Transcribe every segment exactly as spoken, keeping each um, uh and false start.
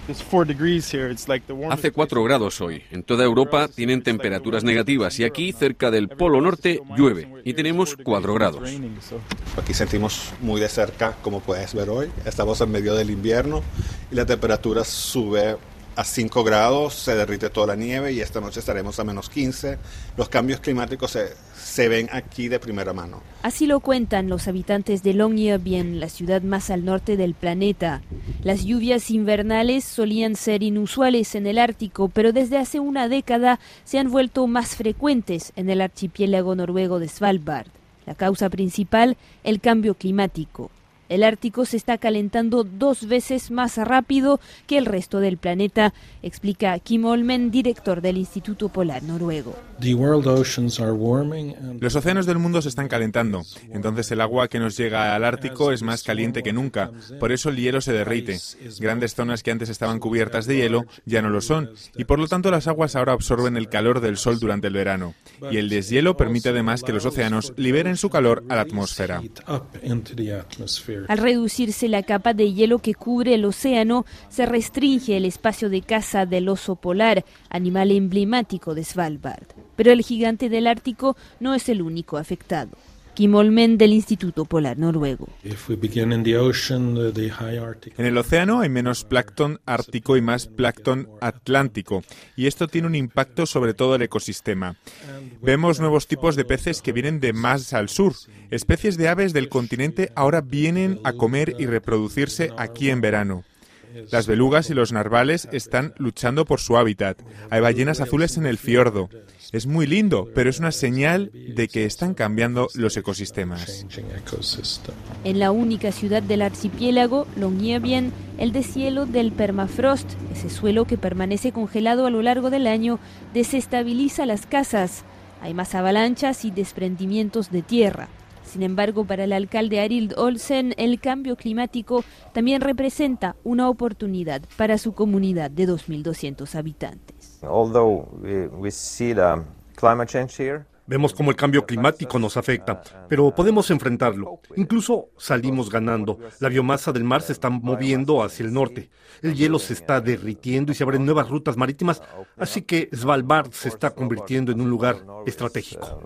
Hace cuatro grados hoy. En toda Europa tienen temperaturas negativas y aquí, cerca del Polo Norte, llueve y tenemos cuatro grados. Aquí sentimos muy de cerca, como puedes ver hoy. Estamos en medio del invierno y la temperatura sube a cinco grados, se derrite toda la nieve y esta noche estaremos a menos quince. Los cambios climáticos se, se ven aquí de primera mano. Así lo cuentan los habitantes de Longyearbyen, la ciudad más al norte del planeta. Las lluvias invernales solían ser inusuales en el Ártico, pero desde hace una década se han vuelto más frecuentes en el archipiélago noruego de Svalbard. La causa principal, el cambio climático. El Ártico se está calentando dos veces más rápido que el resto del planeta, explica Kim Olmen, director del Instituto Polar Noruego. Los océanos del mundo se están calentando, entonces el agua que nos llega al Ártico es más caliente que nunca, por eso el hielo se derrite. Grandes zonas que antes estaban cubiertas de hielo ya no lo son, y por lo tanto las aguas ahora absorben el calor del sol durante el verano. Y el deshielo permite además que los océanos liberen su calor a la atmósfera. Al reducirse la capa de hielo que cubre el océano, se restringe el espacio de caza del oso polar, animal emblemático de Svalbard. Pero el gigante del Ártico no es el único afectado. Kim Olmen, del Instituto Polar Noruego. En el océano hay menos plancton ártico y más plancton atlántico, y esto tiene un impacto sobre todo el ecosistema. Vemos nuevos tipos de peces que vienen de más al sur. Especies de aves del continente ahora vienen a comer y reproducirse aquí en verano. Las belugas y los narvales están luchando por su hábitat. Hay ballenas azules en el fiordo. Es muy lindo, pero es una señal de que están cambiando los ecosistemas. En la única ciudad del archipiélago, Longyearbyen, el deshielo del permafrost, ese suelo que permanece congelado a lo largo del año, desestabiliza las casas. Hay más avalanchas y desprendimientos de tierra. Sin embargo, para el alcalde Arild Olsen, el cambio climático también representa una oportunidad para su comunidad de dos mil doscientos habitantes. Vemos cómo el cambio climático nos afecta, pero podemos enfrentarlo. Incluso salimos ganando. La biomasa del mar se está moviendo hacia el norte. El hielo se está derritiendo y se abren nuevas rutas marítimas, así que Svalbard se está convirtiendo en un lugar estratégico.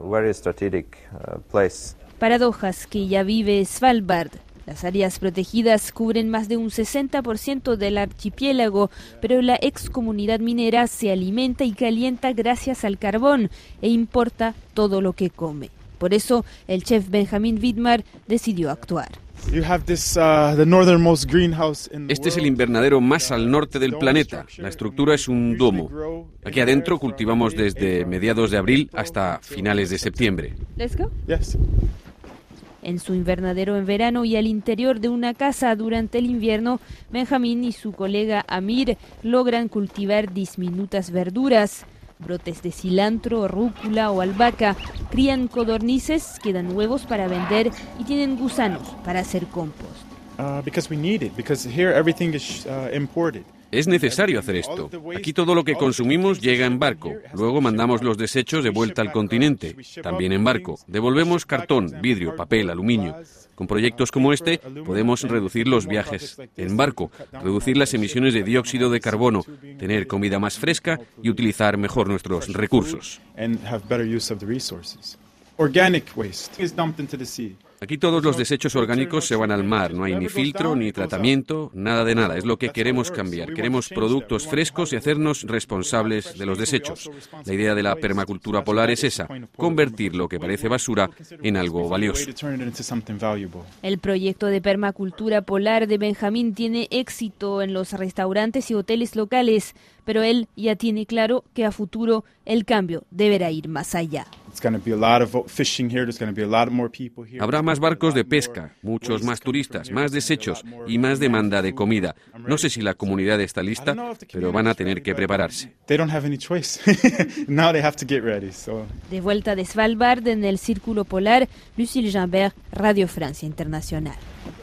Paradojas que ya vive Svalbard. Las áreas protegidas cubren más de un sesenta por ciento del archipiélago, pero la excomunidad minera se alimenta y calienta gracias al carbón e importa todo lo que come. Por eso, el chef Benjamin Widmar decidió actuar. Este es el invernadero más al norte del planeta. La estructura es un domo. Aquí adentro cultivamos desde mediados de abril hasta finales de septiembre. Let's go. Yes. En su invernadero en verano y al interior de una casa durante el invierno, Benjamín y su colega Amir logran cultivar diminutas verduras, brotes de cilantro, rúcula o albahaca, crían codornices que dan huevos para vender y tienen gusanos para hacer compost. Uh, because we need it, because here everything is uh, imported. Es necesario hacer esto. Aquí todo lo que consumimos llega en barco. Luego mandamos los desechos de vuelta al continente, también en barco. Devolvemos cartón, vidrio, papel, aluminio. Con proyectos como este podemos reducir los viajes en barco, reducir las emisiones de dióxido de carbono, tener comida más fresca y utilizar mejor nuestros recursos. Aquí todos los desechos orgánicos se van al mar, no hay ni filtro, ni tratamiento, nada de nada. Es lo que queremos cambiar. Queremos productos frescos y hacernos responsables de los desechos. La idea de la permacultura polar es esa, convertir lo que parece basura en algo valioso. El proyecto de permacultura polar de Benjamín tiene éxito en los restaurantes y hoteles locales, pero él ya tiene claro que a futuro el cambio deberá ir más allá. Habrá más barcos de pesca, muchos más turistas, más desechos y más demanda de comida. No sé si la comunidad está lista, pero van a tener que prepararse. De vuelta de Svalbard en el Círculo Polar, Lucille Gimbert, Radio Francia Internacional.